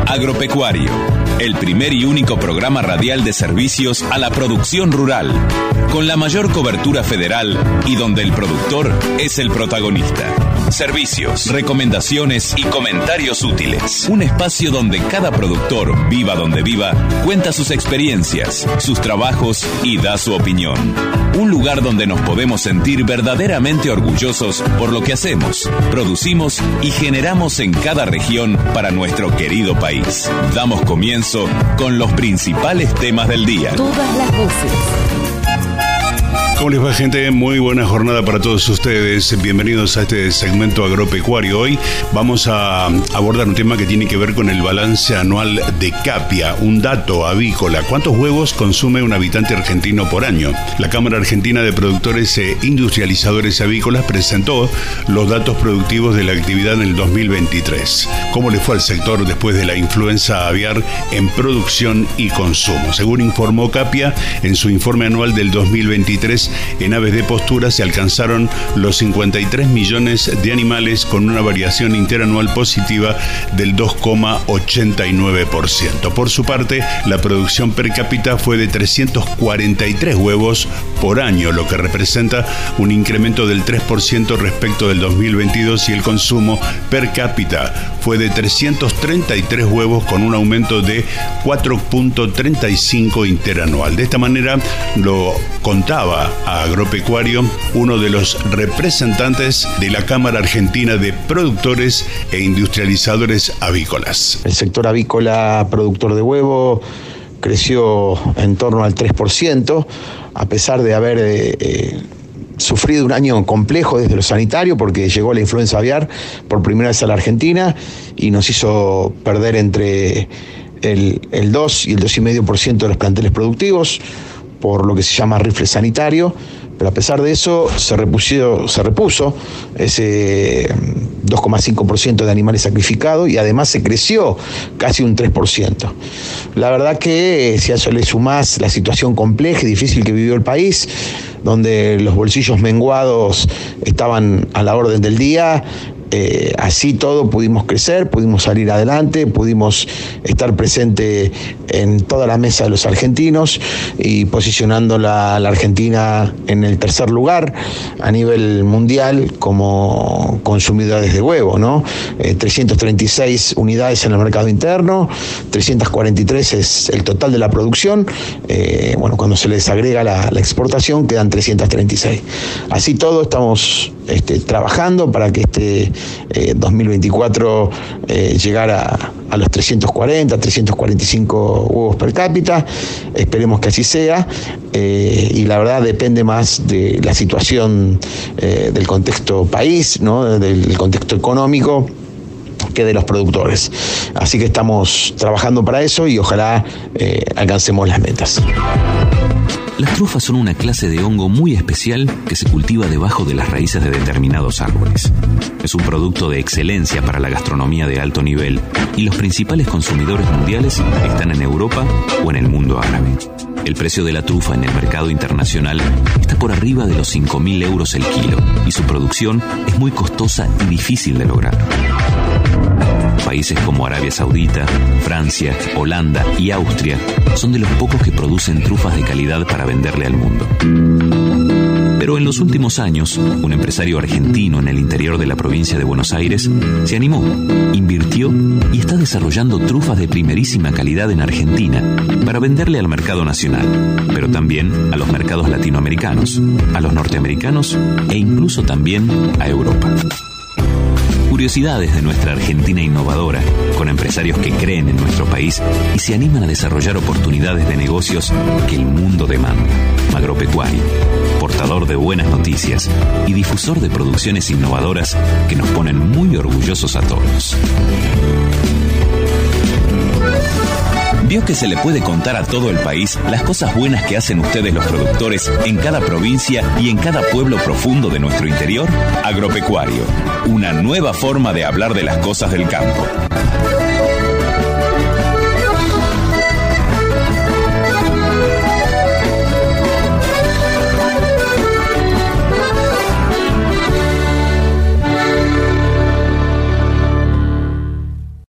Agropecuario, el primer y único programa radial de servicios a la producción rural, con la mayor cobertura federal y donde el productor es el protagonista. Servicios, recomendaciones y comentarios útiles. Un espacio donde cada productor, viva donde viva, cuenta sus experiencias, sus trabajos y da su opinión. Un lugar donde nos podemos sentir verdaderamente orgullosos por lo que hacemos, producimos y generamos en cada región para nuestro querido país. Damos comienzo con los principales temas del día. Todas las voces. ¿Cómo les va, gente? Muy buena jornada para todos ustedes. Bienvenidos a este segmento agropecuario. Hoy vamos a abordar un tema que tiene que ver con el balance anual de Capia, un dato avícola. ¿Cuántos huevos consume un habitante argentino por año? La Cámara Argentina de Productores e Industrializadores Avícolas presentó los datos productivos de la actividad en el 2023. ¿Cómo le fue al sector después de la influenza aviar en producción y consumo? Según informó Capia, en su informe anual del 2023, en aves de postura se alcanzaron los 53 millones de animales con una variación interanual positiva del 2,89%. Por su parte, la producción per cápita fue de 343 huevos por año, lo que representa un incremento del 3% respecto del 2022, y el consumo per cápita fue de 333 huevos con un aumento de 4,35 interanual. De esta manera lo contaba a Agropecuario uno de los representantes de la Cámara Argentina de Productores e Industrializadores Avícolas. El sector avícola productor de huevo creció en torno al 3%, a pesar de haber sufrido un año complejo desde lo sanitario, porque llegó la influenza aviar por primera vez a la Argentina y nos hizo perder entre el 2 y el 2,5% de los planteles productivos, por lo que se llama rifle sanitario. Pero a pesar de eso se repuso ese 2,5% de animales sacrificados, y además se creció casi un 3%. La verdad que si a eso le sumás la situación compleja y difícil que vivió el país, donde los bolsillos menguados estaban a la orden del día, así todo pudimos crecer, pudimos salir adelante, pudimos estar presente en toda la mesa de los argentinos y posicionando la Argentina en el tercer lugar a nivel mundial como consumidores de huevo, ¿no? 336 unidades en el mercado interno, 343 es el total de la producción. Cuando se les agrega la exportación quedan 336. Así todo estamos trabajando para que 2024 llegara a los 340, 345 huevos per cápita. Esperemos que así sea, y la verdad depende más de la situación del contexto país, ¿no? Del contexto económico, que de los productores. Así que estamos trabajando para eso y ojalá alcancemos las metas. Las trufas son una clase de hongo muy especial que se cultiva debajo de las raíces de determinados árboles. Es un producto de excelencia para la gastronomía de alto nivel, y los principales consumidores mundiales están en Europa o en el mundo árabe. El precio de la trufa en el mercado internacional está por arriba de los 5.000 euros el kilo, y su producción es muy costosa y difícil de lograr. Países como Arabia Saudita, Francia, Holanda y Austria son de los pocos que producen trufas de calidad para venderle al mundo. Pero en los últimos años, un empresario argentino en el interior de la provincia de Buenos Aires se animó, invirtió y está desarrollando trufas de primerísima calidad en Argentina para venderle al mercado nacional, pero también a los mercados latinoamericanos, a los norteamericanos e incluso también a Europa. Curiosidades de nuestra Argentina innovadora, con empresarios que creen en nuestro país y se animan a desarrollar oportunidades de negocios que el mundo demanda. Agropecuario, portador de buenas noticias y difusor de producciones innovadoras que nos ponen muy orgullosos a todos. ¿Vio que se le puede contar a todo el país las cosas buenas que hacen ustedes los productores en cada provincia y en cada pueblo profundo de nuestro interior? Agropecuario, una nueva forma de hablar de las cosas del campo.